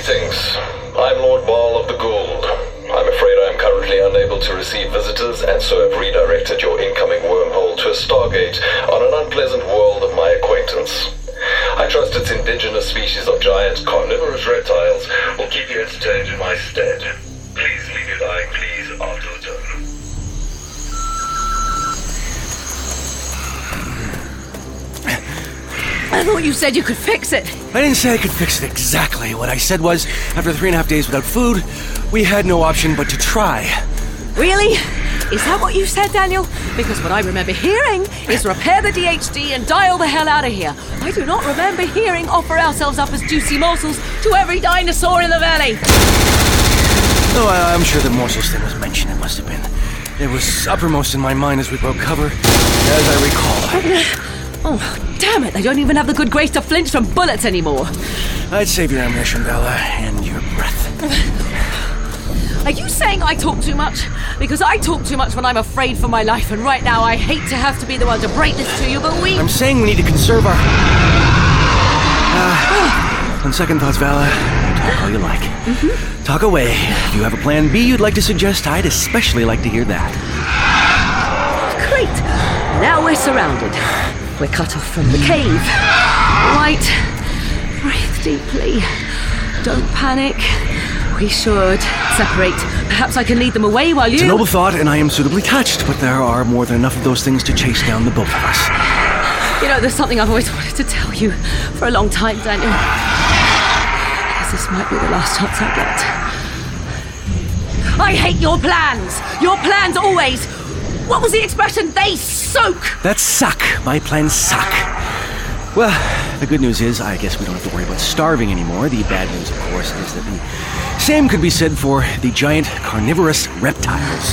Greetings. I'm Lord Ball of the Gould. I'm afraid I am currently unable to receive visitors, and so have redirected your incoming wormhole to a stargate on an unpleasant world of my acquaintance. I trust its indigenous species of giant carnivorous reptiles will keep you entertained in my stead. Please leave your dying please after the turn. I thought you said you could fix it. I didn't say I could fix it exactly. What I said was, after 3.5 days without food, we had no option but to try. Really? Is that what you said, Daniel? Because what I remember hearing is repair the DHD and dial the hell out of here. I do not remember hearing offer ourselves up as juicy morsels to every dinosaur in the valley. Oh, I'm sure the morsels thing was mentioned. It must have been. It was uppermost in my mind as we broke cover, as I recall. Oh, damn it. They don't even have the good grace to flinch from bullets anymore. I'd save your ammunition, Bella, and your breath. Are you saying I talk too much? Because I talk too much when I'm afraid for my life, and right now I hate to have to be the one to break this to you, but I'm saying we need to conserve our... On second thoughts, Vala, talk all you like. Mm-hmm. Talk away. If you have a plan B you'd like to suggest, I'd especially like to hear that. Great. Now we're surrounded. We're cut off from the cave. Right. Breathe deeply. Don't panic. We should separate. Perhaps I can lead them away while you... It's a noble thought, and I am suitably touched, but there are more than enough of those things to chase down the both of us. You know, there's something I've always wanted to tell you for a long time, Daniel. I guess this might be the last chance I get. I hate your plans! Your plans always... What was the expression? They soak! That suck. My plans suck. Well, the good news is, I guess we don't have to worry about starving anymore. The bad news, of course, is that the same could be said for the giant carnivorous reptiles.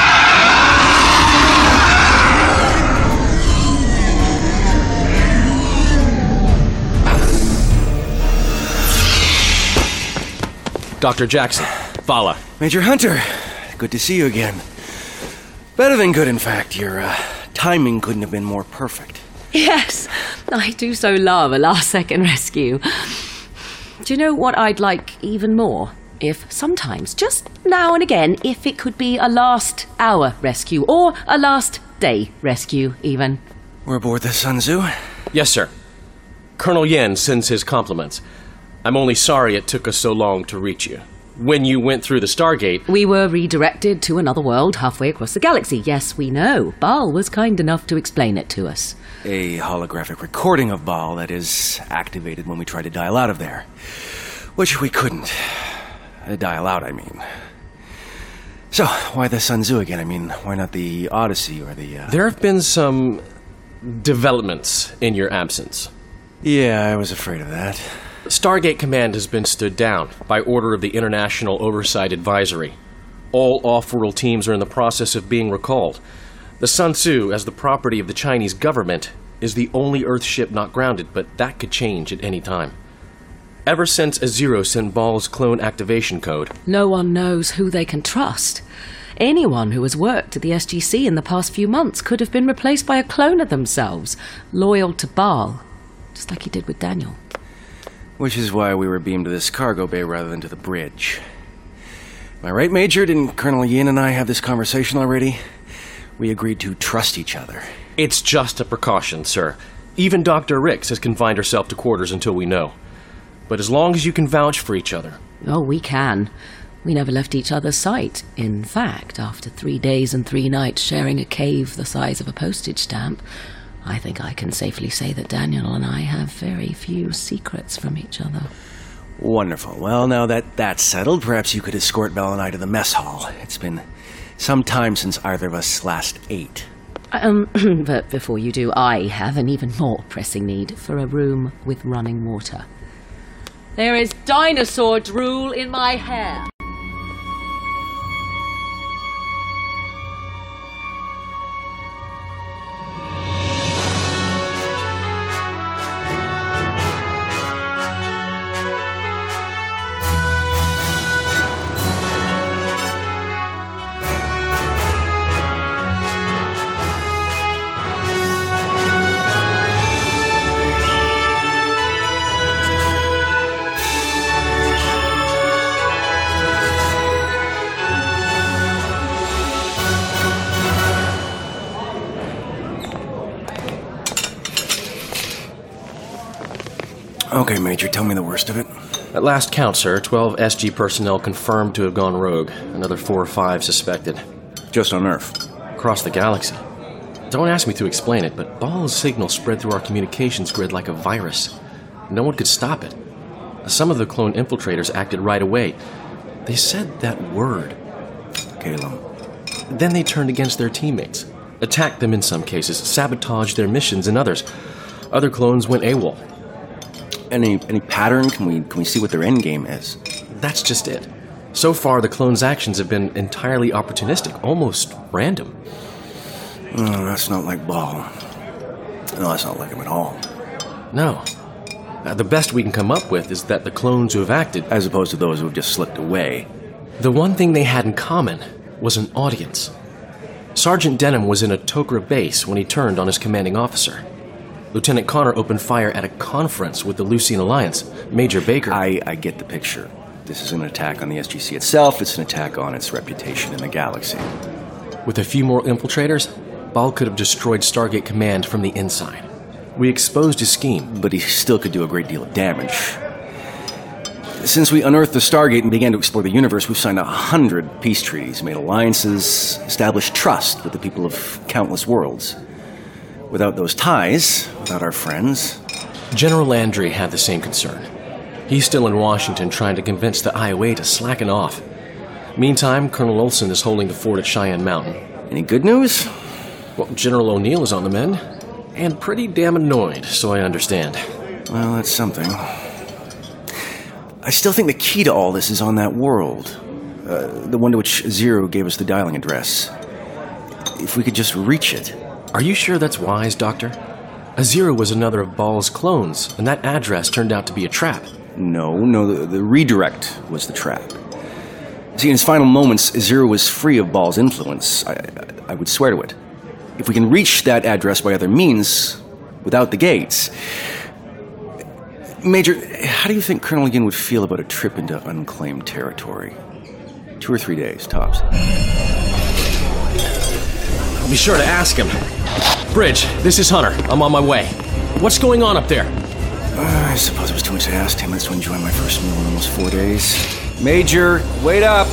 Dr. Jackson, Vala. Major Hunter, good to see you again. Better than good, in fact. Your timing couldn't have been more perfect. Yes, I do so love a last-second rescue. Do you know what I'd like even more? If sometimes, just now and again, if it could be a last-hour rescue, or a last-day rescue, even. We're aboard the Sun Tzu? Yes, sir. Colonel Yen sends his compliments. I'm only sorry it took us so long to reach you. When you went through the Stargate... We were redirected to another world halfway across the galaxy. Yes, we know. Baal was kind enough to explain it to us. A holographic recording of Baal that is activated when we try to dial out of there. Which we couldn't. Dial out, I mean. So, why the Sun Tzu again? I mean, why not the Odyssey or the... There have been some developments in your absence. Yeah, I was afraid of that. Stargate Command has been stood down by order of the International Oversight Advisory. All off-world teams are in the process of being recalled. The Sun Tzu, as the property of the Chinese government, is the only Earth ship not grounded, but that could change at any time. Ever since Azero sent Baal's clone activation code... No one knows who they can trust. Anyone who has worked at the SGC in the past few months could have been replaced by a clone of themselves, loyal to Baal, just like he did with Daniel. Which is why we were beamed to this cargo bay rather than to the bridge. Am I right, Major? Didn't Colonel Yin and I have this conversation already? We agreed to trust each other. It's just a precaution, sir. Even Dr. Ricks has confined herself to quarters until we know. But as long as you can vouch for each other... Oh, we can. We never left each other's sight. In fact, after 3 days and 3 nights sharing a cave the size of a postage stamp, I think I can safely say that Daniel and I have very few secrets from each other. Wonderful. Well, now that that's settled, perhaps you could escort Belle and I to the mess hall. It's been some time since either of us last ate. But before you do, I have an even more pressing need for a room with running water. There is dinosaur drool in my hair. Okay, Major, tell me the worst of it. At last count, sir, 12 SG personnel confirmed to have gone rogue. Another 4 or 5 suspected. Just on Earth? Across the galaxy. Don't ask me to explain it, but Baal's signal spread through our communications grid like a virus. No one could stop it. Some of the clone infiltrators acted right away. They said that word. Calum. Then they turned against their teammates. Attacked them in some cases, sabotaged their missions in others. Other clones went AWOL. Any pattern? Can we see what their endgame is? That's just it. So far, the clones' actions have been entirely opportunistic, almost random. Oh, that's not like Baal. No, that's not like him at all. No. The best we can come up with is that the clones who have acted... As opposed to those who have just slipped away. The one thing they had in common was an audience. Sergeant Denham was in a Tok'ra base when he turned on his commanding officer. Lieutenant Connor opened fire at a conference with the Lucian Alliance. Major Baker... I get the picture. This is an attack on the SGC itself. It's an attack on its reputation in the galaxy. With a few more infiltrators, Baal could have destroyed Stargate Command from the inside. We exposed his scheme. But he still could do a great deal of damage. Since we unearthed the Stargate and began to explore the universe, we've signed 100 peace treaties, made alliances, established trust with the people of countless worlds. Without those ties, without our friends... General Landry had the same concern. He's still in Washington trying to convince the IOA to slacken off. Meantime, Colonel Olson is holding the fort at Cheyenne Mountain. Any good news? Well, General O'Neill is on the mend. And pretty damn annoyed, so I understand. Well, that's something. I still think the key to all this is on that world. The one to which Zero gave us the dialing address. If we could just reach it. Are you sure that's wise, Doctor? Azira was another of Baal's clones, and that address turned out to be a trap. No, the redirect was the trap. See, in his final moments, Azira was free of Baal's influence. I would swear to it. If we can reach that address by other means, without the gates... Major, how do you think Colonel Yin would feel about a trip into unclaimed territory? 2 or 3 days, tops. I'll be sure to ask him. Bridge, this is Hunter. I'm on my way. What's going on up there? I suppose it was too much to ask. 10 minutes to enjoy my first meal in almost 4 days. Major, wait up!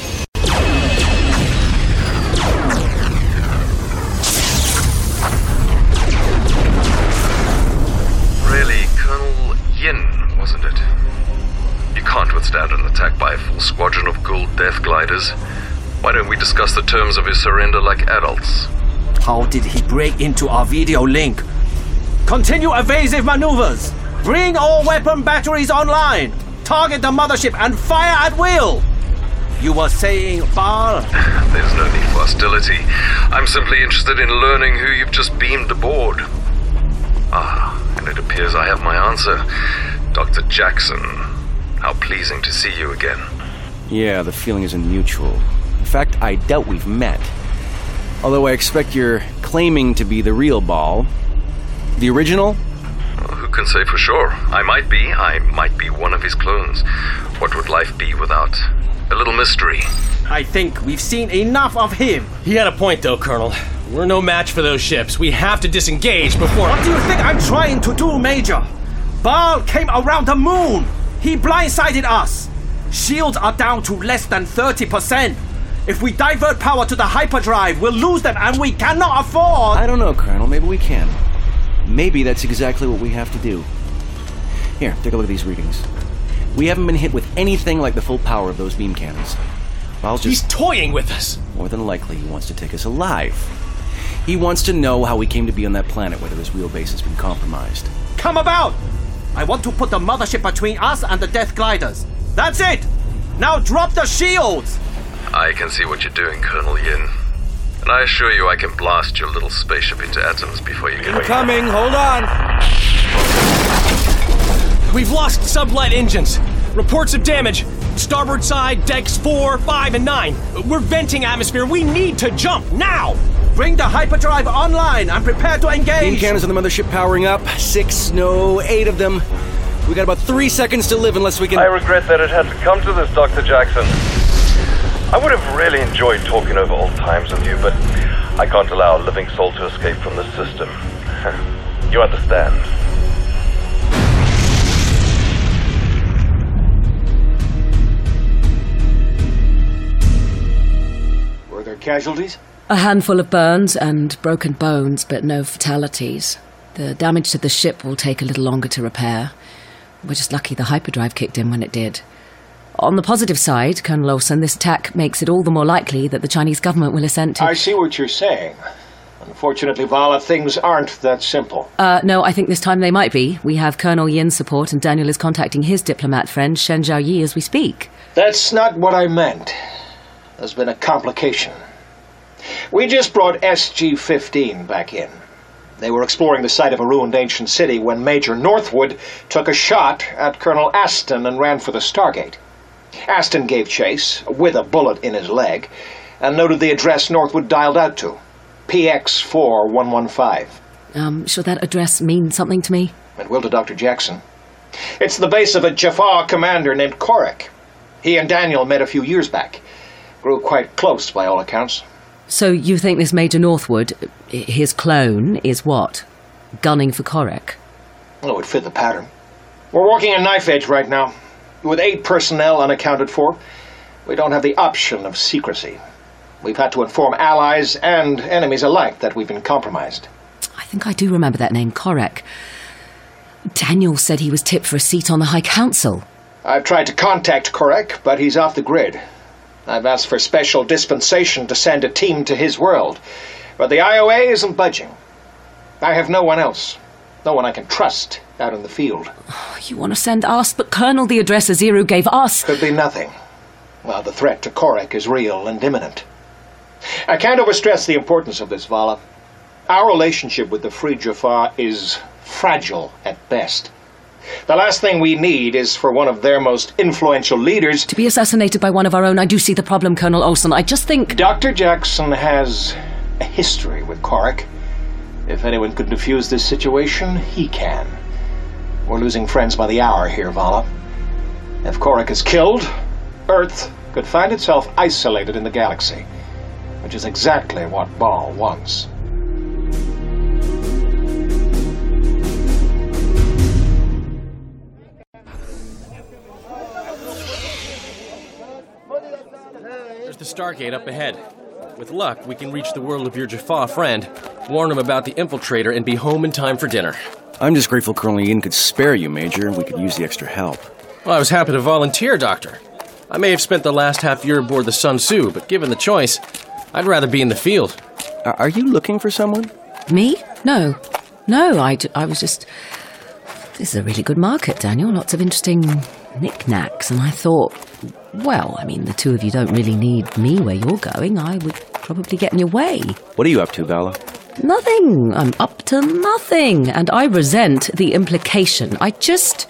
Really, Colonel Yin, wasn't it? You can't withstand an attack by a full squadron of Gould Death Gliders. Why don't we discuss the terms of his surrender like adults? How did he break into our video link? Continue evasive maneuvers! Bring all weapon batteries online! Target the mothership and fire at will! You were saying, Baal? There's no need for hostility. I'm simply interested in learning who you've just beamed aboard. And it appears I have my answer. Dr. Jackson. How pleasing to see you again. Yeah, the feeling isn't mutual. In fact, I doubt we've met. Although I expect you're claiming to be the real Baal. The original? Well, who can say for sure? I might be one of his clones. What would life be without a little mystery? I think we've seen enough of him. He had a point, though, Colonel. We're no match for those ships. We have to disengage before... What do you think I'm trying to do, Major? Baal came around the moon. He blindsided us. Shields are down to less than 30%. If we divert power to the hyperdrive, we'll lose them, and we cannot afford... I don't know, Colonel. Maybe we can. Maybe that's exactly what we have to do. Here, take a look at these readings. We haven't been hit with anything like the full power of those beam cannons. Baal's just... He's toying with us! More than likely, he wants to take us alive. He wants to know how we came to be on that planet, whether his real base has been compromised. Come about! I want to put the mothership between us and the Death Gliders. That's it! Now drop the shields! I can see what you're doing, Colonel Yin. And I assure you I can blast your little spaceship into atoms before you get away. Coming, hold on! We've lost sublight engines. Reports of damage. Starboard side, decks 4, 5, and 9. We're venting atmosphere. We need to jump, now! Bring the hyperdrive online. I'm prepared to engage. Beam cannons on the mothership powering up. 6, no, 8 of them. We got about 3 seconds to live unless we can... I regret that it had to come to this, Dr. Jackson. I would have really enjoyed talking over old times with you, but I can't allow a living soul to escape from the system. You understand. casualties? A handful of burns and broken bones, but no fatalities. The damage to the ship will take a little longer to repair. We're just lucky the hyperdrive kicked in when it did. On the positive side, Colonel Olsen, this attack makes it all the more likely that the Chinese government will assent to... I see what you're saying. Unfortunately, Vala, things aren't that simple. No, I think this time they might be. We have Colonel Yin's support, and Daniel is contacting his diplomat friend, Shen Zhaoyi, as we speak. That's not what I meant. There's been a complication. We just brought SG-15 back in. They were exploring the site of a ruined ancient city when Major Northwood took a shot at Colonel Aston and ran for the Stargate. Aston gave chase, with a bullet in his leg, and noted the address Northwood dialed out to. PX4115. Should that address mean something to me? It will to Dr. Jackson. It's the base of a Jaffa commander named Korek. He and Daniel met a few years back. Grew quite close, by all accounts. So you think this Major Northwood, his clone, is what? Gunning for Korek? Oh, it fit the pattern. We're working a knife edge right now. With 8 personnel unaccounted for, we don't have the option of secrecy. We've had to inform allies and enemies alike that we've been compromised. I think I do remember that name, Korek. Daniel said he was tipped for a seat on the High Council. I've tried to contact Korek, but he's off the grid. I've asked for special dispensation to send a team to his world, but the IOA isn't budging. I have no one else. No one I can trust out in the field. Oh, you want to send us? But Colonel, the address Aziru gave us... Could be nothing. Well, the threat to Korek is real and imminent. I can't overstress the importance of this, Vala. Our relationship with the Free Jaffa is fragile at best. The last thing we need is for one of their most influential leaders... To be assassinated by one of our own. I do see the problem, Colonel Olsen. I just think... Dr. Jackson has a history with Korek. If anyone could defuse this situation, he can. We're losing friends by the hour here, Vala. If Korek is killed, Earth could find itself isolated in the galaxy, which is exactly what Baal wants. There's the Stargate up ahead. With luck, we can reach the world of your Jaffa friend, warn him about the infiltrator, and be home in time for dinner. I'm just grateful Colonel Yin could spare you, Major. We could use the extra help. Well, I was happy to volunteer, Doctor. I may have spent the last half year aboard the Sun Tzu, but given the choice, I'd rather be in the field. Are you looking for someone? Me? No. No, I was just... This is a really good market, Daniel. Lots of interesting knickknacks. And I thought, well, I mean, the two of you don't really need me where you're going. I would probably get in your way. What are you up to, Vala? Nothing. I'm up to nothing. And I resent the implication. I just...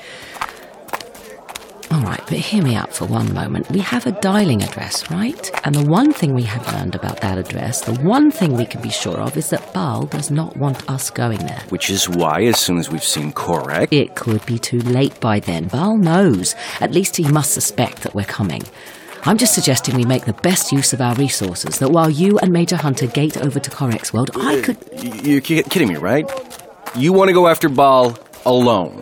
All right, but hear me out for one moment. We have a dialing address, right? And the one thing we have learned about that address, the one thing we can be sure of, is that Baal does not want us going there. Which is why, as soon as we've seen Korek... It could be too late by then. Baal knows. At least he must suspect that we're coming. I'm just suggesting we make the best use of our resources, that while you and Major Hunter gate over to Korek's world, I could... You're kidding me, right? You want to go after Baal alone?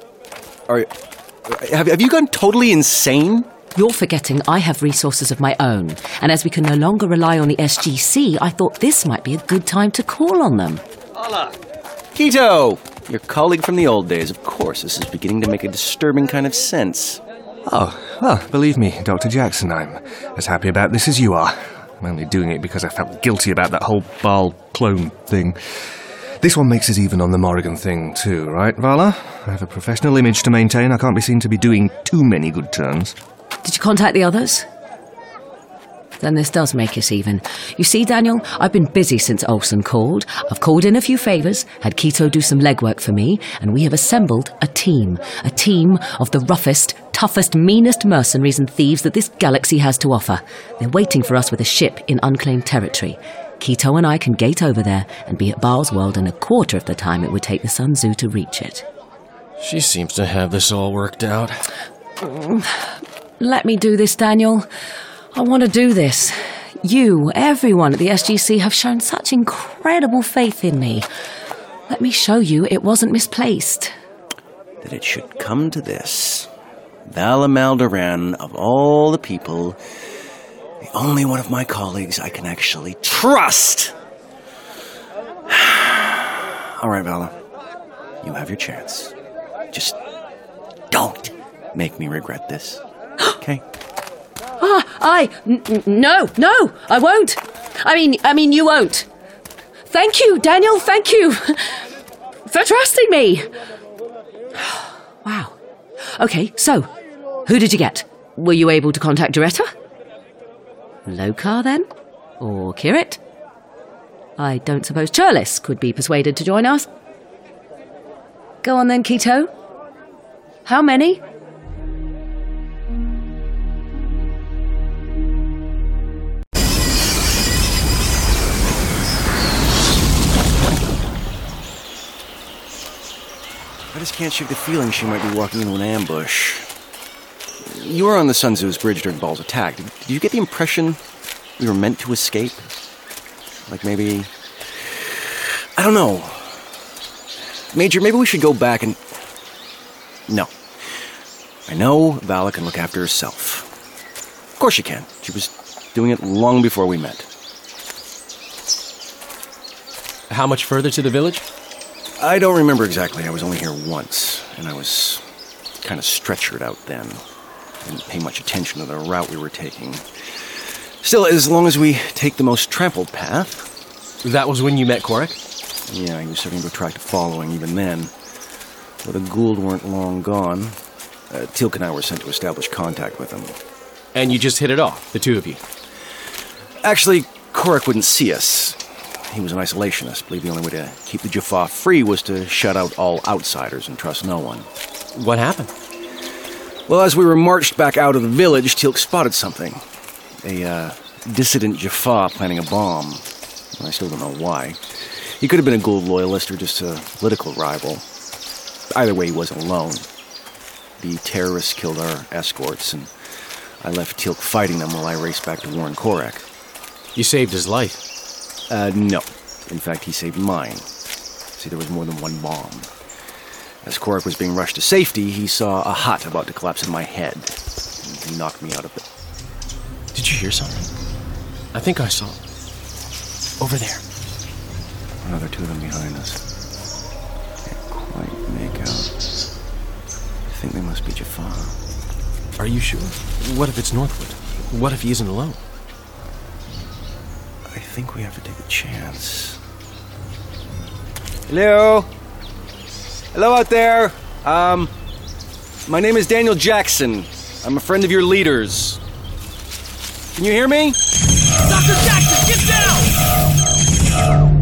Have you gone totally insane? You're forgetting I have resources of my own, and as we can no longer rely on the SGC, I thought this might be a good time to call on them. Hola! Quito! Your colleague from the old days. Of course, this is beginning to make a disturbing kind of sense. Oh, well, believe me, Dr. Jackson, I'm as happy about this as you are. I'm only doing it because I felt guilty about that whole Baal clone thing. This one makes us even on the Morrigan thing too, right, Vala? I have a professional image to maintain. I can't be seen to be doing too many good turns. Did you contact the others? Then this does make us even. You see, Daniel, I've been busy since Olsen called. I've called in a few favours, had Quito do some legwork for me, and we have assembled a team. A team of the roughest, toughest, meanest mercenaries and thieves that this galaxy has to offer. They're waiting for us with a ship in unclaimed territory. Quito and I can gate over there and be at Baal's world in a quarter of the time it would take the Sun Tzu to reach it. She seems to have this all worked out. Let me do this, Daniel. I want to do this. You, everyone at the SGC have shown such incredible faith in me. Let me show you it wasn't misplaced. That it should come to this. Vala Maldoran, of all the people, The only one of my colleagues I can actually trust! All right, Vala. You have your chance. Just don't make me regret this. Okay? No, I won't. I mean, you won't. Thank you, Daniel, thank you for trusting me. Wow. Okay, so, who did you get? Were you able to contact Doretta? Lokar, then? Or Kirit? I don't suppose Churlis could be persuaded to join us. Go on then, Keto. How many? I just can't shake the feeling she might be walking into an ambush. You were on the Sun Tzu's bridge during Baal's attack. Did you get the impression we were meant to escape? Like maybe... I don't know. Major, maybe we should go back and... No. I know Vala can look after herself. Of course she can. She was doing it long before we met. How much further to the village? I don't remember exactly. I was only here once, and I was kind of stretchered out then. Didn't pay much attention to the route we were taking. Still, as long as we take the most trampled path... That was when you met Korik? Yeah, he was starting to attract a following even then. But the Gould weren't long gone. Teal'c and I were sent to establish contact with him. And you just hit it off, the two of you? Actually, Korik wouldn't see us. He was an isolationist, believed the only way to keep the Jaffa free was to shut out all outsiders and trust no one. What happened? Well, as we were marched back out of the village, Teal'c spotted something. A dissident Jaffa planning a bomb. I still don't know why. He could have been a Gould loyalist or just a political rival. Either way, he wasn't alone. The terrorists killed our escorts, and I left Teal'c fighting them while I raced back to warn Korik. You saved his life? No. In fact, he saved mine. See, there was more than one bomb. As Korik was being rushed to safety, he saw a hut about to collapse in my head. And he knocked me out of it. Did you hear something? I think I saw it. Over there. Another two of them behind us. Can't quite make out. I think they must be Jaffa. Are you sure? What if it's Northwood? What if he isn't alone? I think we have to take a chance. Hello? Hello out there. My name is Daniel Jackson. I'm a friend of your leaders. Can you hear me? Dr. Jackson, get down!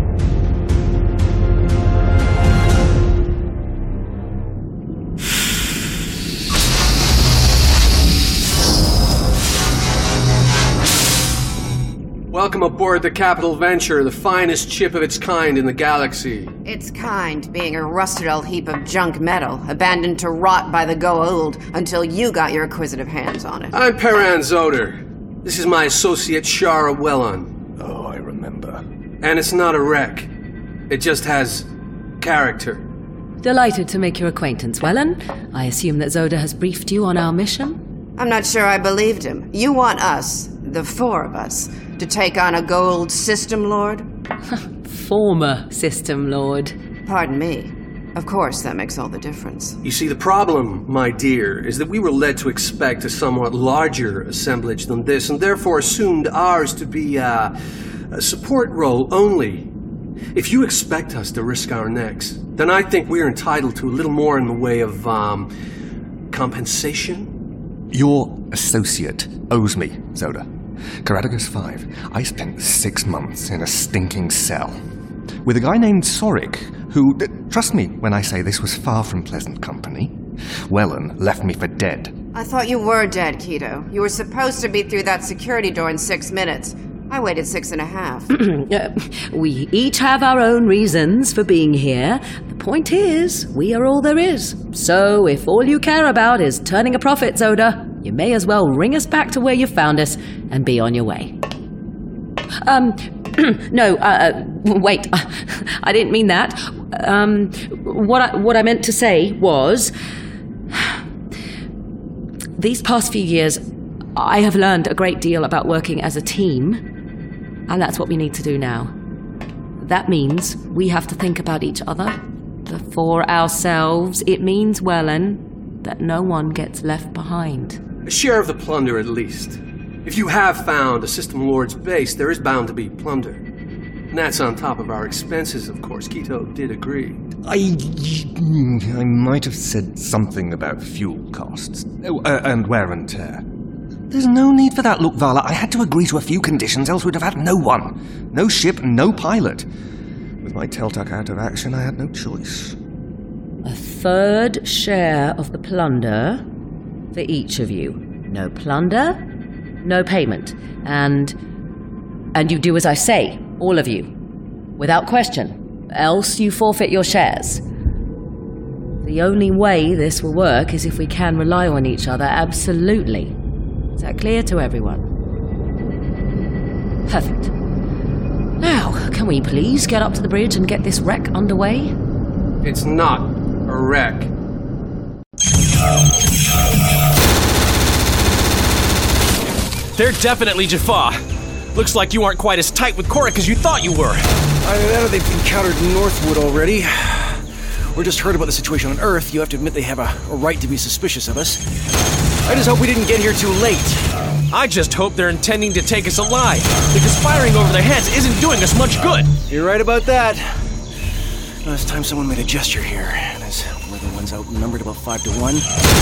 Welcome aboard the Capital Venture, the finest ship of its kind in the galaxy. Its kind being a rusted old heap of junk metal, abandoned to rot by the Goa'uld until you got your acquisitive hands on it. I'm Peran Zoder. This is my associate Shara Wellon. Oh, I remember. And it's not a wreck. It just has character. Delighted to make your acquaintance, Wellen. I assume that Zoda has briefed you on our mission? I'm not sure I believed him. You want us, the four of us, to take on a Goa'uld system lord? Former system lord. Pardon me. Of course, that makes all the difference. You see, the problem, my dear, is that we were led to expect a somewhat larger assemblage than this, and therefore assumed ours to be a support role only. If you expect us to risk our necks, then I think we're entitled to a little more in the way of, compensation? Your associate owes me, Zoda. Caradagus 5. I spent 6 months in a stinking cell with a guy named Sorik, who, trust me when I say this was far from pleasant company. Wellen left me for dead. I thought you were dead, Keto. You were supposed to be through that security door in 6 minutes. I waited 6.5. We each have our own reasons for being here. The point is, we are all there is. So if all you care about is turning a profit, Zoda, you may as well ring us back to where you found us and be on your way. Wait. I didn't mean that. What I meant to say was, these past few years, I have learned a great deal about working as a team, and that's what we need to do now. That means we have to think about each other, for ourselves. It means, Wellen, that no one gets left behind. A share of the plunder, at least. If you have found a System Lord's base, there is bound to be plunder. And that's on top of our expenses, of course. Quito did agree. I might have said something about fuel costs. And wear and tear. There's no need for that, look, Vala. I had to agree to a few conditions, else we'd have had no one. No ship, no pilot. With my Teltuck out of action, I had no choice. A third share of the plunder for each of you. No plunder, no payment. And you do as I say, all of you. Without question. Else you forfeit your shares. The only way this will work is if we can rely on each other, absolutely. Is that clear to everyone? Perfect. Now, can we please get up to the bridge and get this wreck underway? It's not a wreck. They're definitely Jaffa. Looks like you aren't quite as tight with Korak as you thought you were. Either that or they've encountered Northwood already. Or just heard about the situation on Earth. You have to admit they have a right to be suspicious of us. I just hope we didn't get here too late. I just hope they're intending to take us alive, because firing over their heads isn't doing us much good. You're right about that. Last time someone made a gesture here, and as we're the ones outnumbered about 5 to 1.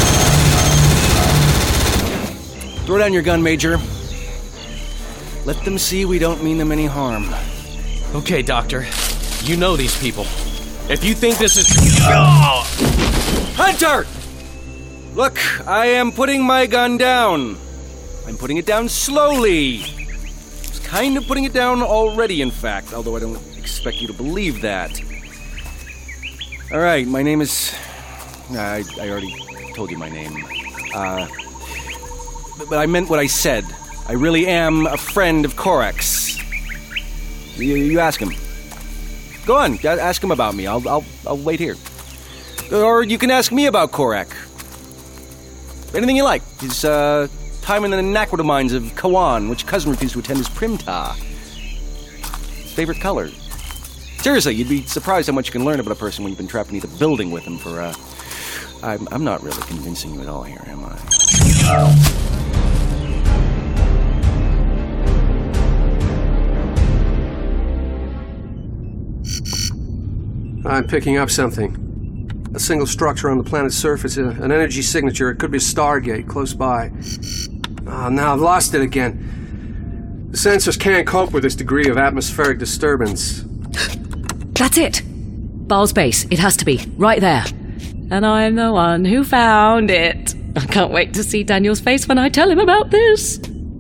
Throw down your gun, Major. Let them see we don't mean them any harm. Okay, Doctor. You know these people. If you think this is... Hunter! Look, I am putting my gun down. I'm putting it down slowly. I was kind of putting it down already, in fact, although I don't expect you to believe that. All right, my name is... I already told you my name. But I meant what I said. I really am a friend of Korak's. You ask him. Go on, ask him about me. I'll wait here. Or you can ask me about Korak. Anything you like. His time in the Naquita mines of Kawan, which cousin refused to attend his Primta. His favorite color. Seriously, you'd be surprised how much you can learn about a person when you've been trapped beneath a building with him for, I'm not really convincing you at all here, am I? I'm picking up something. A single structure on the planet's surface, an energy signature. It could be a Stargate close by. Now I've lost it again. The sensors can't cope with this degree of atmospheric disturbance. That's it! Baal's base. It has to be. Right there. And I'm the one who found it. I can't wait to see Daniel's face when I tell him about this.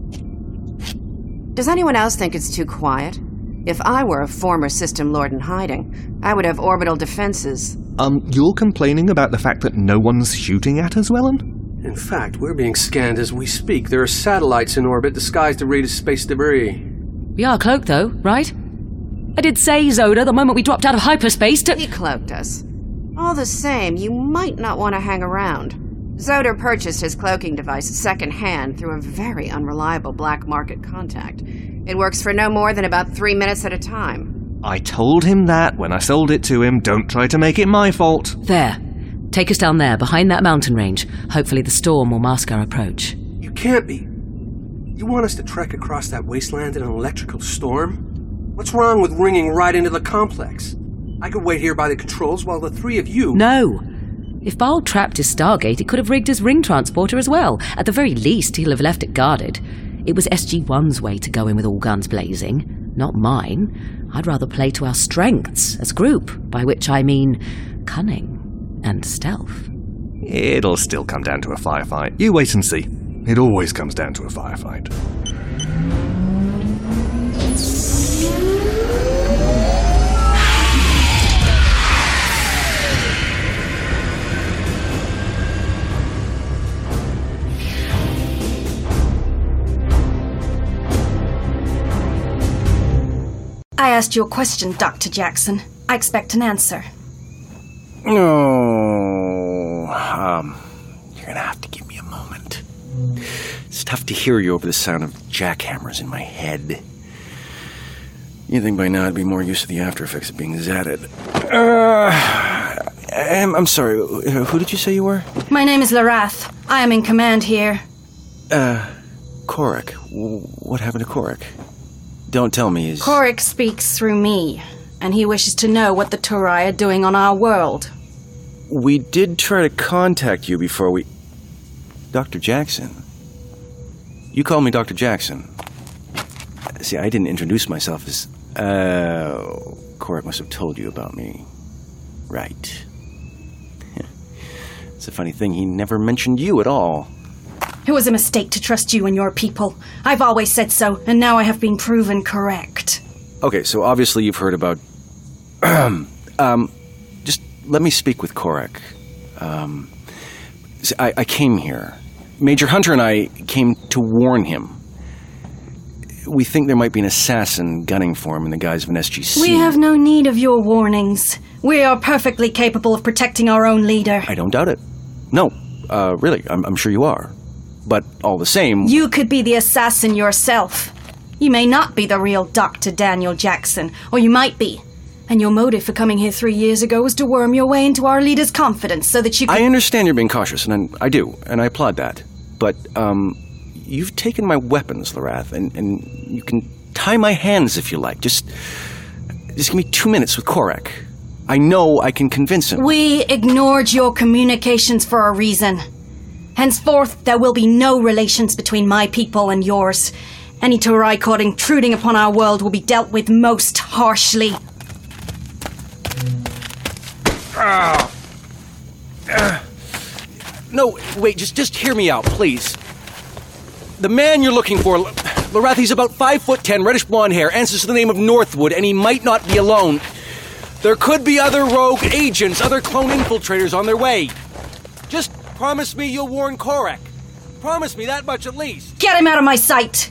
Does anyone else think it's too quiet? If I were a former System Lord in hiding, I would have orbital defenses. You're complaining about the fact that no one's shooting at us, Wellen? In fact, we're being scanned as we speak. There are satellites in orbit disguised to read as space debris. We are cloaked, though, right? I did say, Zoda, the moment we dropped out of hyperspace to... He cloaked us. All the same, you might not want to hang around. Zoda purchased his cloaking device second-hand through a very unreliable black market contact. It works for no more than about 3 minutes at a time. I told him that when I sold it to him. Don't try to make it my fault. There. Take us down there, behind that mountain range. Hopefully the storm will mask our approach. You can't be. You want us to trek across that wasteland in an electrical storm? What's wrong with ringing right into the complex? I could wait here by the controls while the three of you... No. If Baal trapped his Stargate, he could have rigged his ring transporter as well. At the very least, he'll have left it guarded. It was SG-1's way to go in with all guns blazing, not mine. I'd rather play to our strengths as a group, by which I mean cunning and stealth. It'll still come down to a firefight. You wait and see. It always comes down to a firefight. I asked you a question, Dr. Jackson. I expect an answer. No. You're gonna have to give me a moment. It's tough to hear you over the sound of jackhammers in my head. You'd think by now I'd be more used to the after effects of being zatted. I'm sorry, who did you say you were? My name is Larath. I am in command here. Korik. What happened to Korik? Don't tell me he's... Korik speaks through me, and he wishes to know what the Turai are doing on our world. We did try to contact you before we... Dr. Jackson. You call me Dr. Jackson. See, I didn't introduce myself as... Korik must have told you about me. Right. It's a funny thing, he never mentioned you at all. It was a mistake to trust you and your people. I've always said so, and now I have been proven correct. Okay, so obviously you've heard about... just let me speak with Korik. I came here. Major Hunter and I came to warn him. We think there might be an assassin gunning for him in the guise of an SGC. We have no need of your warnings. We are perfectly capable of protecting our own leader. I don't doubt it. No, really, I'm sure you are. But all the same... You could be the assassin yourself. You may not be the real Dr. Daniel Jackson, or you might be. And your motive for coming here 3 years ago was to worm your way into our leader's confidence so that you could... I understand you're being cautious, and I do, and I applaud that. But, you've taken my weapons, Larath, and you can tie my hands if you like. Just give me 2 minutes with Korik. I know I can convince him. We ignored your communications for a reason. Henceforth, there will be no relations between my people and yours. Any Turai caught intruding upon our world will be dealt with most harshly. No, wait, just hear me out, please. The man you're looking for, Larath, he's about 5'10", reddish blonde hair, answers to the name of Northwood, and he might not be alone. There could be other rogue agents, other clone infiltrators on their way. Just promise me you'll warn Korik. Promise me that much at least. Get him out of my sight!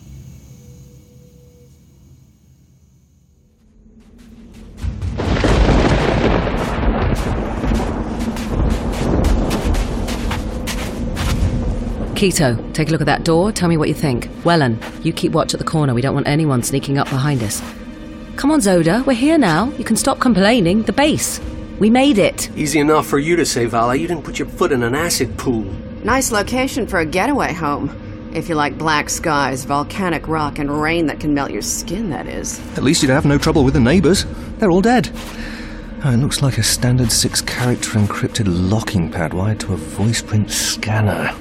Keto, take a look at that door. Tell me what you think. Wellen, you keep watch at the corner. We don't want anyone sneaking up behind us. Come on, Zoda. We're here now. You can stop complaining. The base. We made it. Easy enough for you to say, Vala. You didn't put your foot in an acid pool. Nice location for a getaway home. If you like black skies, volcanic rock, and rain that can melt your skin, that is. At least you'd have no trouble with the neighbours. They're all dead. Oh, it looks like a standard 6-character encrypted locking pad wired to a voice print scanner.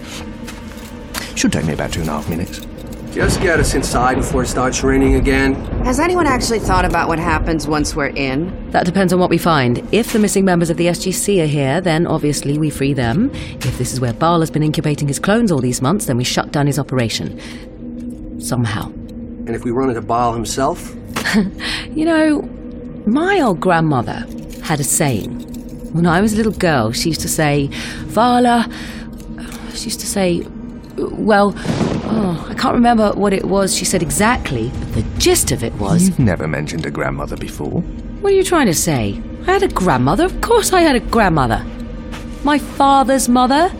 Should take me about 2.5 minutes. Just get us inside before it starts raining again. Has anyone actually thought about what happens once we're in? That depends on what we find. If the missing members of the SGC are here, then obviously we free them. If this is where Baal has been incubating his clones all these months, then we shut down his operation. Somehow. And if we run into Baal himself? You know, my old grandmother had a saying. When I was a little girl, she used to say, Vala... She used to say... Well, I can't remember what it was she said exactly, but the gist of it was... You've never mentioned a grandmother before. What are you trying to say? I had a grandmother? Of course I had a grandmother. My father's mother.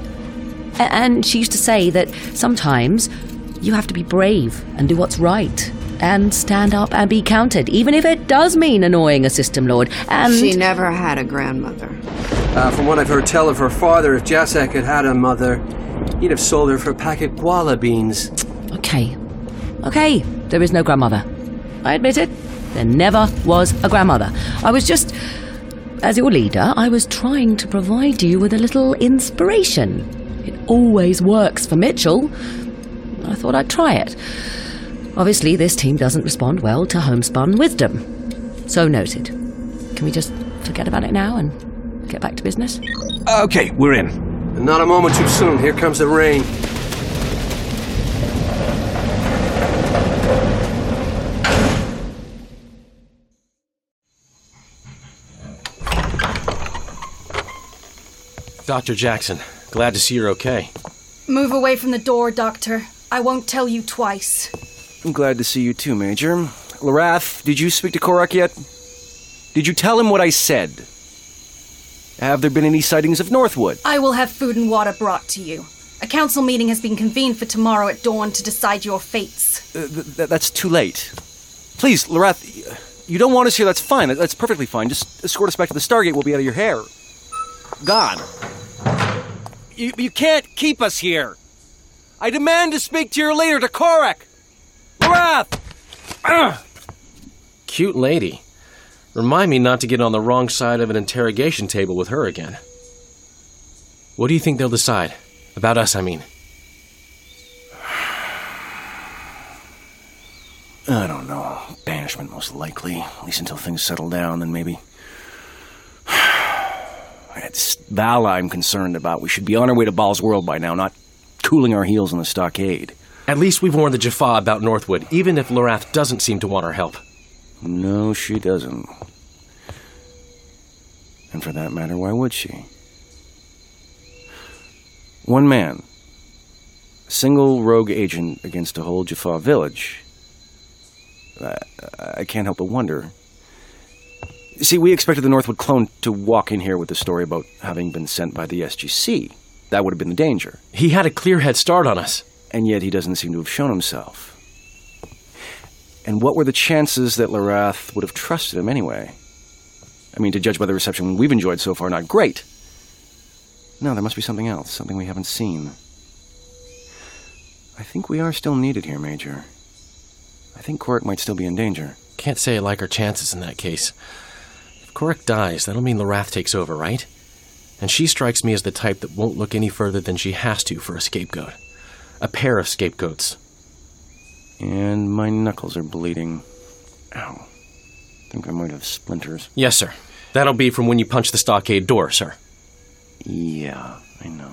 And she used to say that sometimes you have to be brave and do what's right. And stand up and be counted, even if it does mean annoying a system lord. And... She never had a grandmother. From what I've heard tell of her father, if Jacek had had a mother... He'd have sold her for a pack of guala beans. Okay, there is no grandmother. I admit it, there never was a grandmother. I was just, as your leader, I was trying to provide you with a little inspiration. It always works for Mitchell. I thought I'd try it. Obviously, this team doesn't respond well to homespun wisdom. So noted. Can we just forget about it now and get back to business? Okay, we're in. Not a moment too soon. Here comes the rain. Dr. Jackson, glad to see you're okay. Move away from the door, Doctor. I won't tell you twice. I'm glad to see you too, Major. Larath, did you speak to Korik yet? Did you tell him what I said? Have there been any sightings of Northwood? I will have food and water brought to you. A council meeting has been convened for tomorrow at dawn to decide your fates. That's too late. Please, Larath, you don't want us here, that's fine. That's perfectly fine. Just escort us back to the Stargate, we'll be out of your hair. God. You can't keep us here. I demand to speak to your leader, to Korak! Larath! Cute lady. Remind me not to get on the wrong side of an interrogation table with her again. What do you think they'll decide? About us, I mean. I don't know. Banishment, most likely. At least until things settle down, then maybe. It's Val I'm concerned about. We should be on our way to Baal's world by now, not cooling our heels in the stockade. At least we've warned the Jaffa about Northwood, even if Larath doesn't seem to want our help. No, she doesn't. And for that matter, why would she? One man. A single rogue agent against a whole Jaffa village. I can't help but wonder. See, we expected the Northwood clone to walk in here with the story about having been sent by the SGC. That would have been the danger. He had a clear head start on us. And yet he doesn't seem to have shown himself. And what were the chances that Larath would have trusted him anyway? I mean, to judge by the reception we've enjoyed so far, not great. No, there must be something else, something we haven't seen. I think we are still needed here, Major. I think Korak might still be in danger. Can't say I like our chances in that case. If Korak dies, that'll mean Larath takes over, right? And she strikes me as the type that won't look any further than she has to for a scapegoat. A pair of scapegoats. And my knuckles are bleeding. Ow. I think I might have splinters. Yes, sir. That'll be from when you punched the stockade door, sir. Yeah, I know.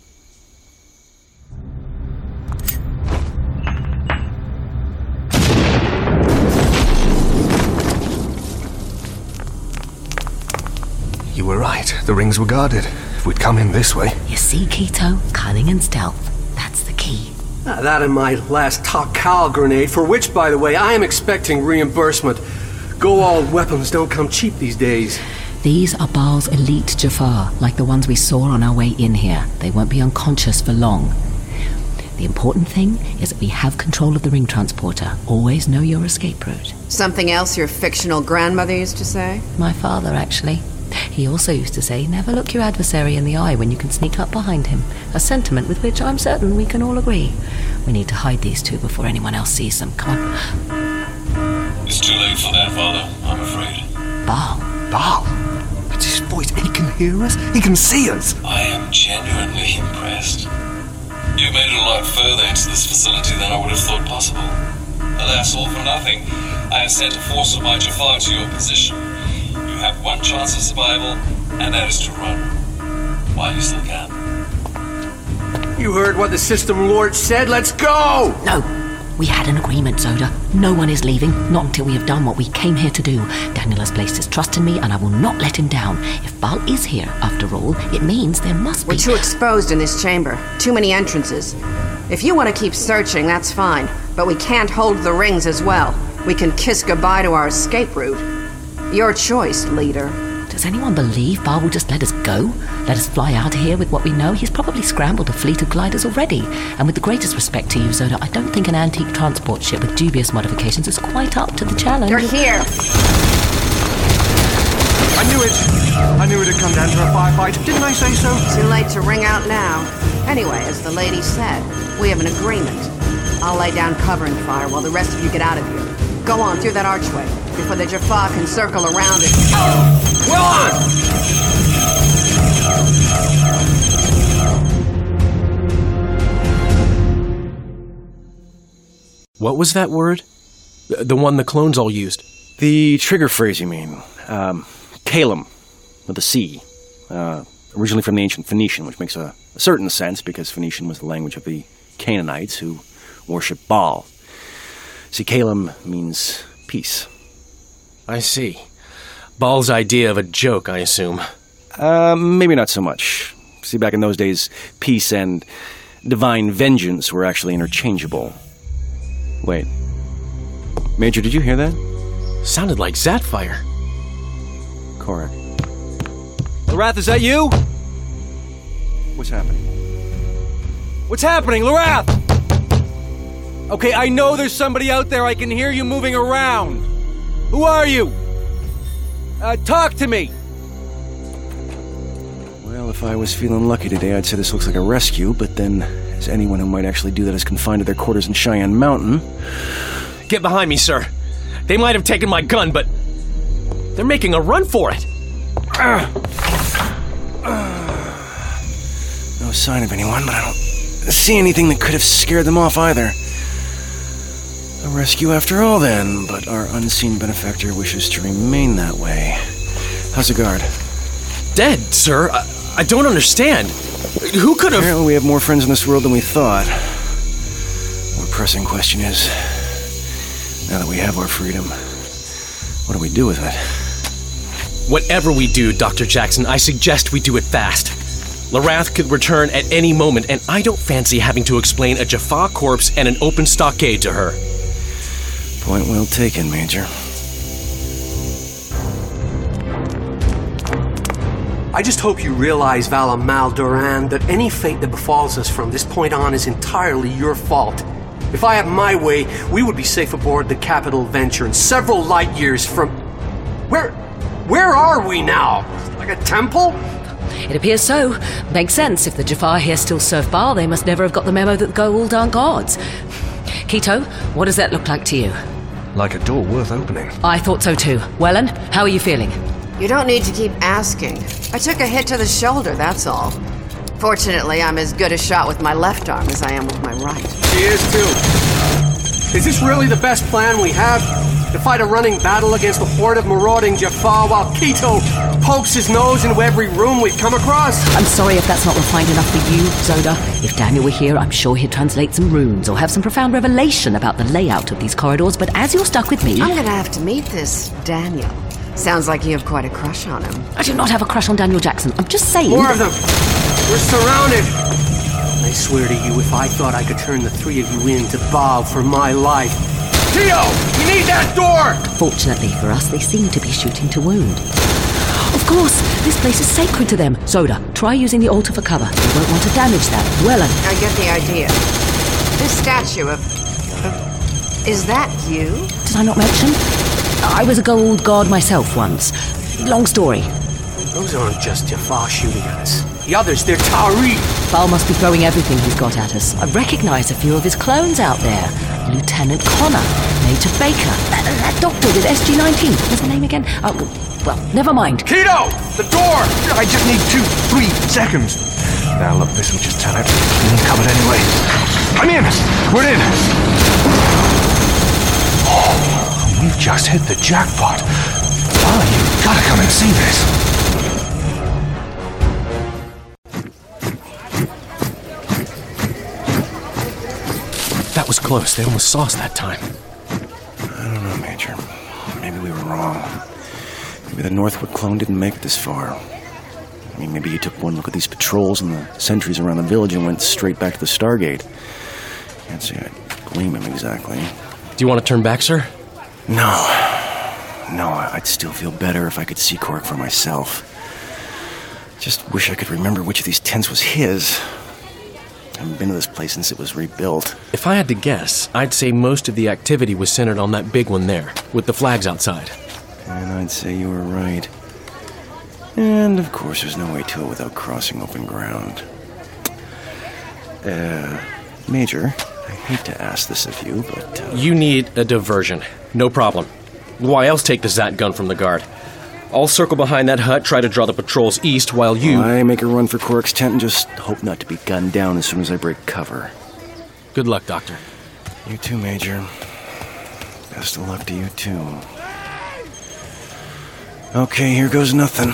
You were right. The rings were guarded. If we'd come in this way... You see, Keto? Cunning and stealth. That's the key. That and my last Takal grenade, for which, by the way, I am expecting reimbursement. Goa'uld weapons don't come cheap these days. These are Baal's elite Jafar, like the ones we saw on our way in here. They won't be unconscious for long. The important thing is that we have control of the ring transporter. Always know your escape route. Something else your fictional grandmother used to say? My father, actually. He also used to say, never look your adversary in the eye when you can sneak up behind him. A sentiment with which I'm certain we can all agree. We need to hide these two before anyone else sees them. Come on. It's too late for that, Father, I'm afraid. Baal. It's his voice. He can hear us. He can see us. I am genuinely impressed. You made it a lot further into this facility than I would have thought possible. Alas, all for nothing. I have sent a force of my Jafar to your position. You have one chance of survival, and that is to run. While you still can. You heard what the System Lord said. Let's go! No. We had an agreement, Zoda. No one is leaving, not until we have done what we came here to do. Daniel has placed his trust in me, and I will not let him down. If Baal is here, after all, it means there must be... We're too exposed in this chamber. Too many entrances. If you want to keep searching, that's fine. But we can't hold the rings as well. We can kiss goodbye to our escape route. Your choice, leader. Does anyone believe Baal will just let us go? Let us fly out of here with what we know? He's probably scrambled a fleet of gliders already. And with the greatest respect to you, Zoda, I don't think an antique transport ship with dubious modifications is quite up to the challenge. You're here! I knew it! I knew it had come down to a firefight. Didn't I say so? Too late to ring out now. Anyway, as the lady said, we have an agreement. I'll lay down cover and fire while the rest of you get out of here. Go on through that archway before the Jaffa can circle around it. Oh! Well on! What was that word? The one the clones all used. The trigger phrase, you mean? Kalim, with a C. Originally from the ancient Phoenician, which makes a certain sense because Phoenician was the language of the Canaanites who worship Baal. See, Kalim means peace. I see. Baal's idea of a joke, I assume. Maybe not so much. See, back in those days, peace and divine vengeance were actually interchangeable. Wait. Major, did you hear that? Sounded like Zatfire. Korak. Larath, is that you? What's happening? What's happening, Larath? Okay, I know there's somebody out there. I can hear you moving around. Who are you? Talk to me! Well, if I was feeling lucky today, I'd say this looks like a rescue, but then, as anyone who might actually do that is confined to their quarters in Cheyenne Mountain... Get behind me, sir. They might have taken my gun, but they're making a run for it. No sign of anyone, but I don't see anything that could have scared them off either. A rescue after all, then, but our unseen benefactor wishes to remain that way. How's the guard? Dead, sir? I don't understand. Who could have... Apparently we have more friends in this world than we thought. The more pressing question is, now that we have our freedom, what do we do with it? Whatever we do, Dr. Jackson, I suggest we do it fast. Larath could return at any moment, and I don't fancy having to explain a Jaffa corpse and an open stockade to her. Point well taken, Major. I just hope you realize, Vala Maldoran, that any fate that befalls us from this point on is entirely your fault. If I had my way, we would be safe aboard the Capital Venture and several light years from... Where are we now? Like a temple? It appears so. Makes sense. If the Jafar here still serve Baal, they must never have got the memo that the Goa'uld aren't gods. Keto, what does that look like to you? Like a door worth opening. I thought so too. Wellen, how are you feeling? You don't need to keep asking. I took a hit to the shoulder, that's all. Fortunately, I'm as good a shot with my left arm as I am with my right. She is too. Is this really the best plan we have? To fight a running battle against a horde of marauding Jaffa while Keto pokes his nose into every room we come across? I'm sorry if that's not refined enough for you, Zoda. If Daniel were here, I'm sure he'd translate some runes or have some profound revelation about the layout of these corridors, but as you're stuck with me... I'm gonna have to meet this Daniel. Sounds like you have quite a crush on him. I do not have a crush on Daniel Jackson. I'm just saying... More of them! We're surrounded! I swear to you, if I thought I could turn the three of you in to bow for my life... Tio! We need that door! Fortunately for us, they seem to be shooting to wound. Of course, this place is sacred to them. Zoda, try using the altar for cover. You won't want to damage that. Wellen. I get the idea. This statue of... Is that you? Did I not mention? I was a Goa'uld god myself once. Long story. Those aren't just Jaffa shooting at us. The others, they're Tariq! Baal must be throwing everything he's got at us. I recognize a few of his clones out there. Lieutenant Connor, Major Baker, that doctor with SG-19. What's her name again? Oh, well, never mind. Keto! The door! I just need 2-3 seconds. Now look, this will just turn out to be clean covered anyway. I'm in! We're in! Oh, we've just hit the jackpot. Oh, you've got to come and see this. That was close. They almost saw us that time. I don't know, Major. Maybe we were wrong. Maybe the Northwood clone didn't make it this far. I mean, maybe he took one look at these patrols and the sentries around the village and went straight back to the Stargate. Can't say I'd blame him exactly. Do you want to turn back, sir? No, I'd still feel better if I could see Korik for myself. Just wish I could remember which of these tents was his. I haven't been to this place since it was rebuilt. If I had to guess, I'd say most of the activity was centered on that big one there, with the flags outside. And I'd say you were right. And, of course, there's no way to it without crossing open ground. Major, I hate to ask this of you, but... You need a diversion. No problem. Why else take the Zat gun from the guard? I'll circle behind that hut, try to draw the patrols east while you... I make a run for Korik's tent and just hope not to be gunned down as soon as I break cover. Good luck, Doctor. You too, Major. Best of luck to you, too. Okay, here goes nothing.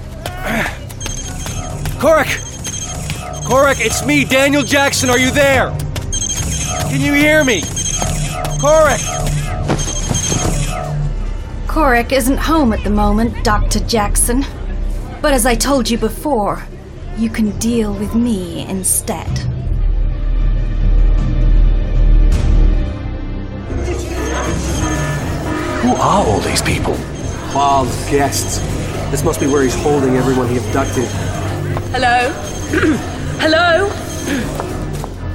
Korik! Korik, it's me, Daniel Jackson. Are you there? Can you hear me? Korik! Korik isn't home at the moment, Dr. Jackson. But as I told you before, you can deal with me instead. Who are all these people? Baal's guests. This must be where he's holding everyone he abducted. Hello? Hello?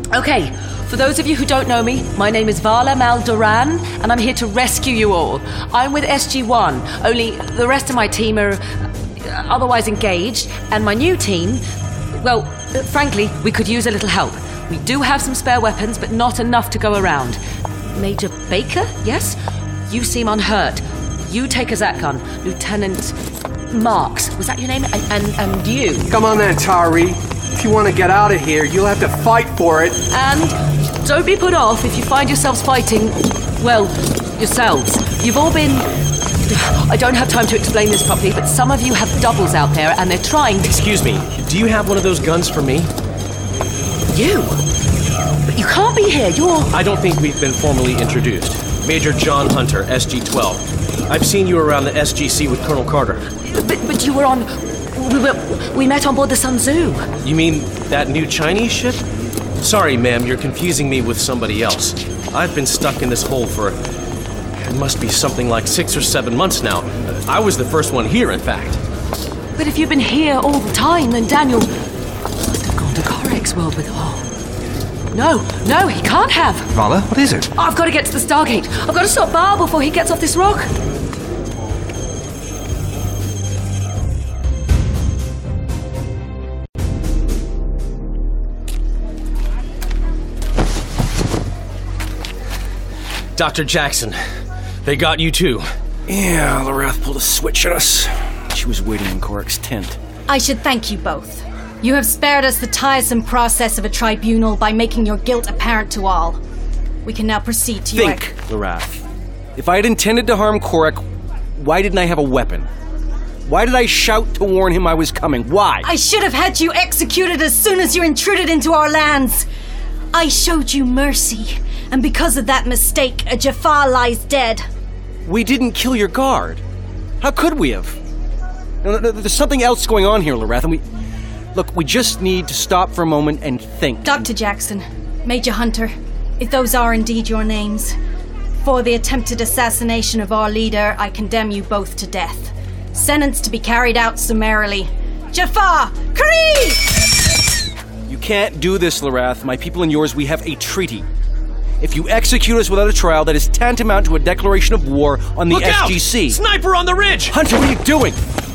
Okay, for those of you who don't know me, my name is Vala Maldoran, and I'm here to rescue you all. I'm with SG-1, only the rest of my team are otherwise engaged, and my new team, well, frankly, we could use a little help. We do have some spare weapons, but not enough to go around. Major Baker, yes? You seem unhurt. You take a Zat gun. Lieutenant Marks, was that your name? And you. Come on then, Tari. If you want to get out of here, you'll have to fight for it. And don't be put off if you find yourselves fighting, well, yourselves. You've all been... I don't have time to explain this properly, but some of you have doubles out there and they're trying to... Excuse me, do you have one of those guns for me? You? But you can't be here, you're... I don't think we've been formally introduced. Major John Hunter, SG-12. I've seen you around the SGC with Colonel Carter. But you were on... We met on board the Sun Tzu. You mean that new Chinese ship? Sorry, ma'am, you're confusing me with somebody else. I've been stuck in this hole for... It must be something like 6 or 7 months now. I was the first one here, in fact. But if you've been here all the time, then Daniel must have gone to Korek's world with... Oh. No, he can't have. Vala, what is it? I've got to get to the Stargate. I've got to stop Baal before he gets off this rock. Dr. Jackson, they got you too. Yeah, Larath pulled a switch on us. She was waiting in Korek's tent. I should thank you both. You have spared us the tiresome process of a tribunal by making your guilt apparent to all. We can now proceed to your... Think, Larath. If I had intended to harm Korek, why didn't I have a weapon? Why did I shout to warn him I was coming? Why? I should have had you executed as soon as you intruded into our lands. I showed you mercy, and because of that mistake, a Jafar lies dead. We didn't kill your guard. How could we have? No, there's something else going on here, Larath, and Look, we just need to stop for a moment and think. Dr. Jackson, Major Hunter, if those are indeed your names, for the attempted assassination of our leader, I condemn you both to death. Sentence to be carried out summarily. Jafar! Kari! You can't do this, Larath. My people and yours, we have a treaty. If you execute us without a trial, that is tantamount to a declaration of war on the Look SGC. Out! Sniper on the ridge! Hunter, what are you doing?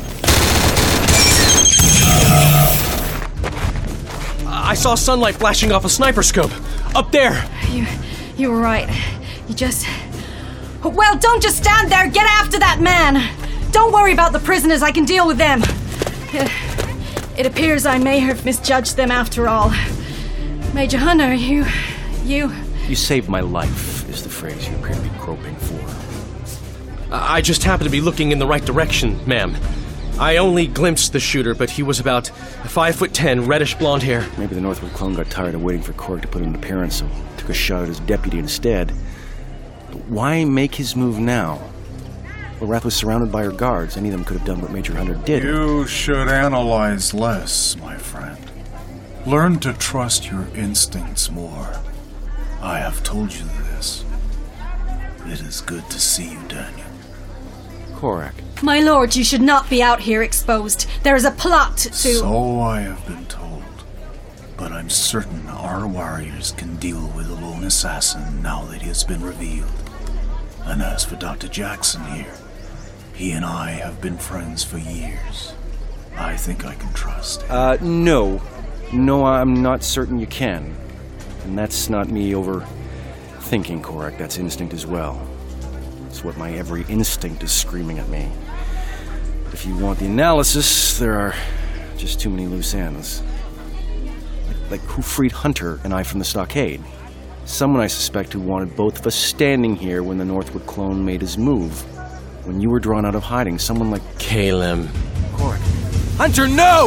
I saw sunlight flashing off a sniper scope. Up there! You were right. You just... Well, don't just stand there. Get after that man. Don't worry about the prisoners. I can deal with them. It appears I may have misjudged them after all. Major Hunter, you... You saved my life, is the phrase you appear to be groping for. I just happened to be looking in the right direction, ma'am. I only glimpsed the shooter, but he was about 5'10", reddish blonde hair. Maybe the Northwood clone got tired of waiting for Korek to put in an appearance, so took a shot at his deputy instead. But why make his move now? Larath was surrounded by her guards. Any of them could have done what Major Hunter did. You should analyze less, my friend. Learn to trust your instincts more. I have told you this. It is good to see you, Daniel. Korek. My lord, you should not be out here exposed. There is a plot to... So I have been told. But I'm certain our warriors can deal with a lone assassin now that he has been revealed. And as for Dr. Jackson here, he and I have been friends for years. I think I can trust him. No. No, I'm not certain you can. And that's not me overthinking, Korek. That's instinct as well. It's what my every instinct is screaming at me. If you want the analysis, there are just too many loose ends. Like who freed Hunter and I from the stockade? Someone I suspect who wanted both of us standing here when the Northwood clone made his move. When you were drawn out of hiding, someone like... Kalem. Korek. Hunter, no!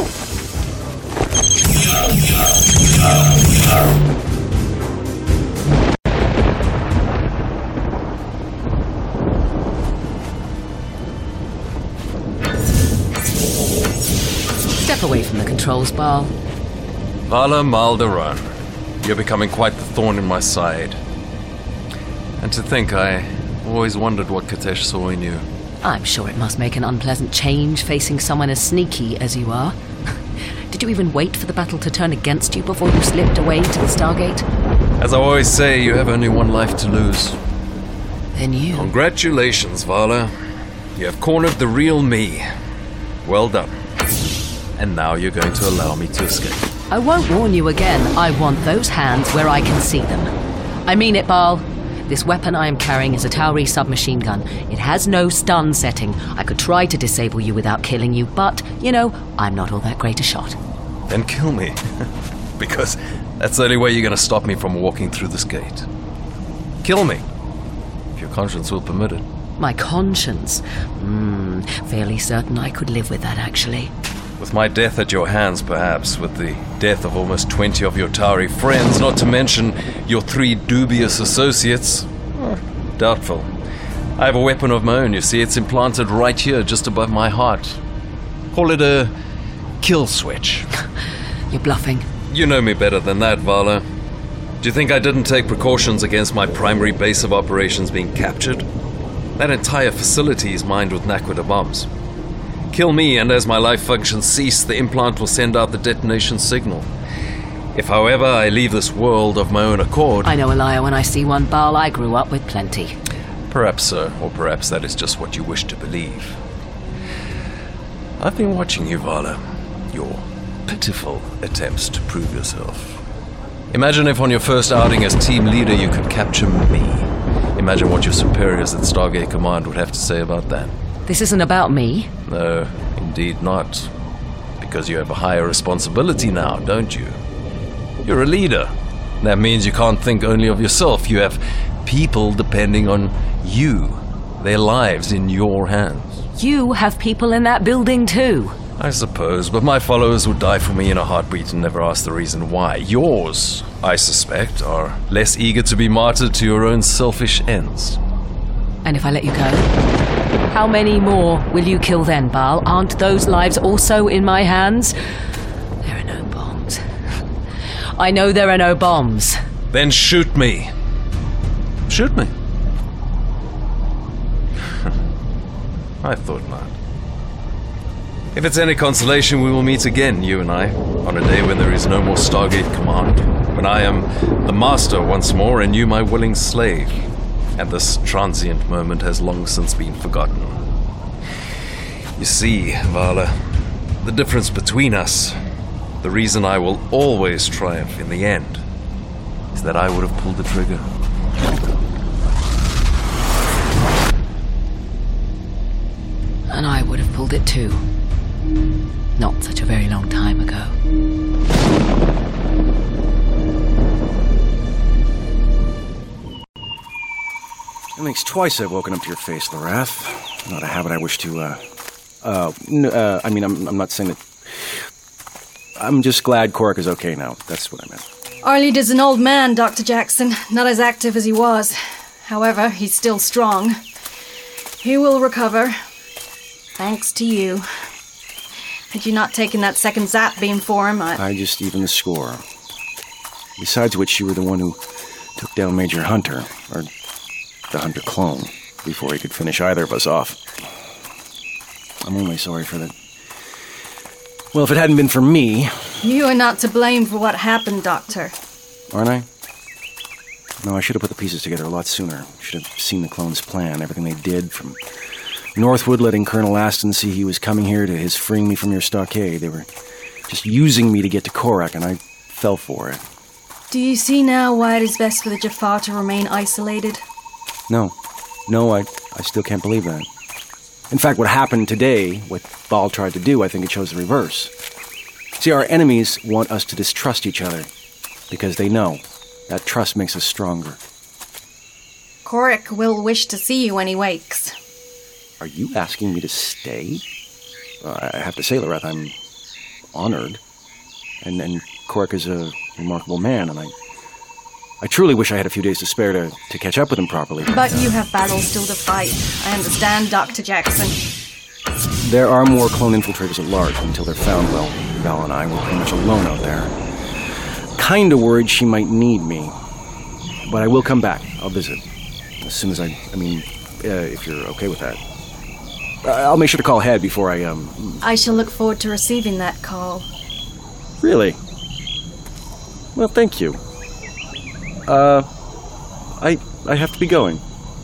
Step away from the controls, Baal. Vala Maldoran, you're becoming quite the thorn in my side. And to think I always wondered what Katesh saw in you. I'm sure it must make an unpleasant change facing someone as sneaky as you are. Did you even wait for the battle to turn against you before you slipped away to the Stargate? As I always say, you have only one life to lose. Then you... Congratulations, Vala. You have cornered the real me. Well done. And now you're going to allow me to escape. I won't warn you again. I want those hands where I can see them. I mean it, Baal. This weapon I am carrying is a Tauri submachine gun. It has no stun setting. I could try to disable you without killing you, but, I'm not all that great a shot. Then kill me. Because that's the only way you're going to stop me from walking through this gate. Kill me. If your conscience will permit it. My conscience? Fairly certain I could live with that, actually. With my death at your hands, perhaps. With the death of almost 20 of your Tauri friends, not to mention your 3 dubious associates. Doubtful. I have a weapon of my own, you see. It's implanted right here, just above my heart. Call it a kill switch. You're bluffing. You know me better than that, Vala. Do you think I didn't take precautions against my primary base of operations being captured? That entire facility is mined with Naquita bombs. Kill me, and as my life functions cease, the implant will send out the detonation signal. If, however, I leave this world of my own accord... I know a liar when I see one, Baal. I grew up with plenty. Perhaps so, or perhaps that is just what you wish to believe. I've been watching you, Vala. Your pitiful attempts to prove yourself. Imagine if on your first outing as team leader you could capture me. Imagine what your superiors at Stargate Command would have to say about that. This isn't about me. No, indeed not. Because you have a higher responsibility now, don't you? You're a leader. That means you can't think only of yourself. You have people depending on you. Their lives in your hands. You have people in that building too. I suppose, but my followers would die for me in a heartbeat and never ask the reason why. Yours, I suspect, are less eager to be martyred to your own selfish ends. And if I let you go, how many more will you kill then, Baal? Aren't those lives also in my hands? There are no bombs. I know there are no bombs. Then shoot me. Shoot me. I thought not. If it's any consolation, we will meet again, you and I, on a day when there is no more Stargate Command, when I am the master once more and you my willing slave, and this transient moment has long since been forgotten. You see, Vala, the difference between us, the reason I will always triumph in the end, is that I would have pulled the trigger. And I would have pulled it too. Not such a very long time ago. It makes twice I've woken up to your face, Lorath. Not a habit I wish to, I'm not saying that... I'm just glad Korik is okay now. That's what I meant. Arlede is an old man, Dr. Jackson. Not as active as he was. However, he's still strong. He will recover. Thanks to you. Had you not taken that second zap beam for him, I just evened the score. Besides which, you were the one who took down Major Hunter, or the Hunter clone, before he could finish either of us off. I'm only sorry for that. Well, if it hadn't been for me... You are not to blame for what happened, Doctor. Aren't I? No, I should have put the pieces together a lot sooner. Should have seen the clones' plan, everything they did, from Northwood letting Colonel Aston see he was coming here to his freeing me from your stockade. They were just using me to get to Korak, and I fell for it. Do you see now why it is best for the Jaffa to remain isolated? No, I still can't believe that. In fact, what happened today, what Baal tried to do, I think it shows the reverse. See, our enemies want us to distrust each other, because they know that trust makes us stronger. Korik will wish to see you when he wakes. Are you asking me to stay? I have to say, Lorath, I'm honored. And Korik is a remarkable man, and I truly wish I had a few days to spare to catch up with him properly. But you have battles still to fight. I understand, Dr. Jackson. There are more clone infiltrators at large. Until they're found, well, Val and I were pretty much alone out there. Kinda worried she might need me. But I will come back. I'll visit. As soon as if you're okay with that. I'll make sure to call ahead before I I shall look forward to receiving that call. Really? Well, thank you. I have to be going.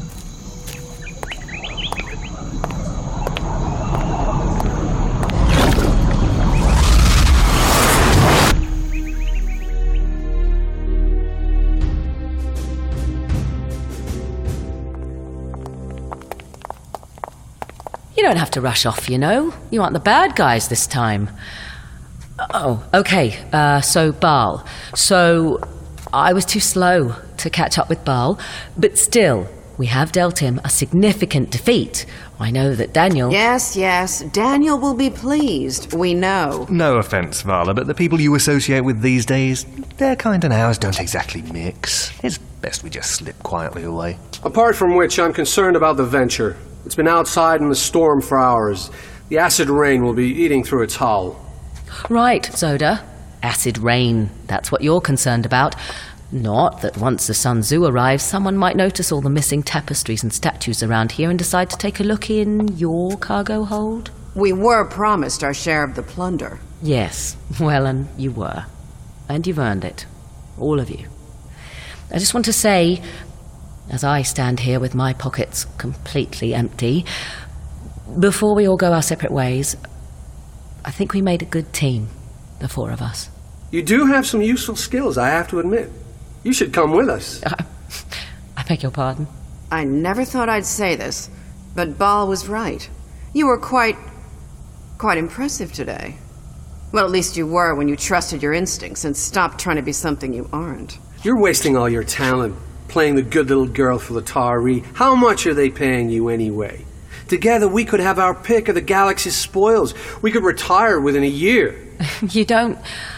You don't have to rush off, you know. You aren't the bad guys this time. Oh, okay. So Baal. So I was too slow to catch up with Baal, but still, we have dealt him a significant defeat. I know that Daniel... Yes, Daniel will be pleased. We know. No offence, Vala, but the people you associate with these days, their kind and ours don't exactly mix. It's best we just slip quietly away. Apart from which, I'm concerned about the venture. It's been outside in the storm for hours. The acid rain will be eating through its hull. Right, Zoda. Acid rain. That's what you're concerned about. Not that once the Sun Tzu arrives, someone might notice all the missing tapestries and statues around here and decide to take a look in your cargo hold. We were promised our share of the plunder. Yes, well, and you were. And you've earned it. All of you. I just want to say, as I stand here with my pockets completely empty, before we all go our separate ways, I think we made a good team, the four of us. You do have some useful skills, I have to admit. You should come with us. I beg your pardon? I never thought I'd say this, but Baal was right. You were quite impressive today. Well, at least you were when you trusted your instincts and stopped trying to be something you aren't. You're wasting all your talent, playing the good little girl for the Tari. How much are they paying you anyway? Together we could have our pick of the galaxy's spoils. We could retire within a year. You don't...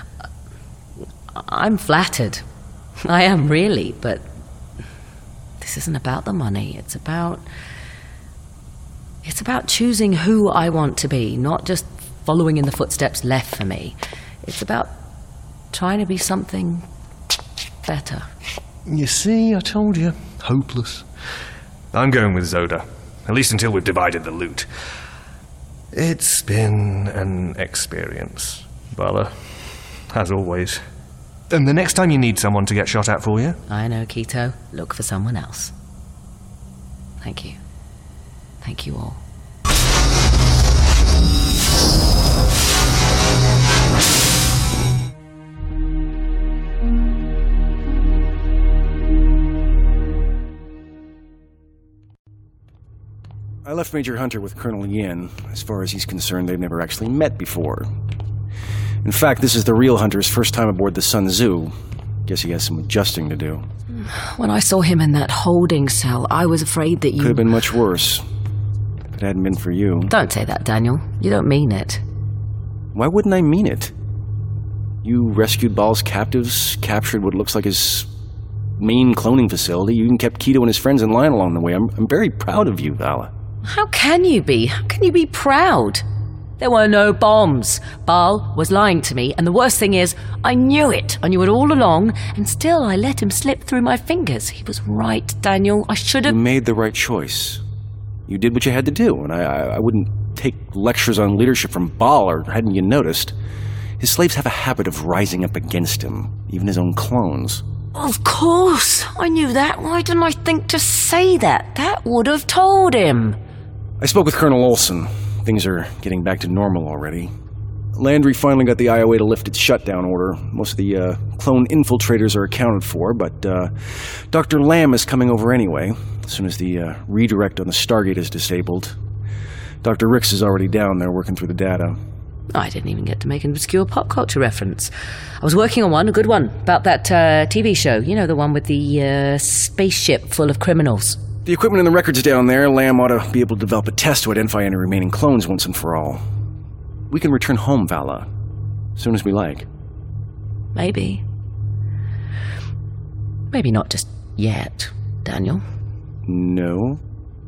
I'm flattered. I am really, but this isn't about the money. It's about choosing who I want to be, not just following in the footsteps left for me. It's about trying to be something better. You see, I told you. Hopeless. I'm going with Zoda, at least until we've divided the loot. It's been an experience, Vala, as always. And the next time you need someone to get shot at for you... I know, Keto. Look for someone else. Thank you. Thank you all. I left Major Hunter with Colonel Yin. As far as he's concerned, they've never actually met before. In fact, this is the real Hunter's first time aboard the Sun Tzu. Guess he has some adjusting to do. When I saw him in that holding cell, I was afraid that you... Could have been much worse. If it hadn't been for you. Don't say that, Daniel. You don't mean it. Why wouldn't I mean it? You rescued Baal's captives, captured what looks like his main cloning facility. You even kept Keto and his friends in line along the way. I'm very proud of you, Vala. How can you be? How can you be proud? There were no bombs. Baal was lying to me, and the worst thing is, I knew it. I knew it all along, and still I let him slip through my fingers. He was right, Daniel. I should have... You made the right choice. You did what you had to do, and I wouldn't take lectures on leadership from Baal, or hadn't you noticed? His slaves have a habit of rising up against him, even his own clones. Of course. I knew that. Why didn't I think to say that? That would have told him. I spoke with Colonel Olson. Things are getting back to normal already. Landry finally got the IOA to lift its shutdown order. Most of the clone infiltrators are accounted for, but Dr. Lamb is coming over anyway, as soon as the redirect on the Stargate is disabled. Dr. Ricks is already down there working through the data. I didn't even get to make an obscure pop culture reference. I was working on one, a good one, about that TV show. You know, the one with the spaceship full of criminals. The equipment and the records down there, Lamb ought to be able to develop a test to identify any remaining clones once and for all. We can return home, Vala, as soon as we like. Maybe. Maybe not just yet, Daniel. No?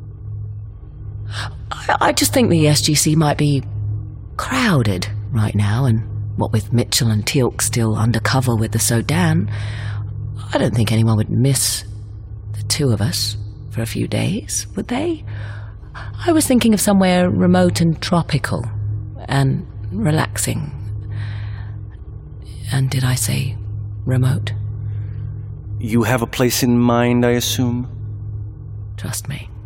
I just think the SGC might be crowded right now, and what with Mitchell and Teal'c still undercover with the Sodan, I don't think anyone would miss the two of us for a few days, would they? I was thinking of somewhere remote and tropical and relaxing. And did I say remote? You have a place in mind, I assume? Trust me.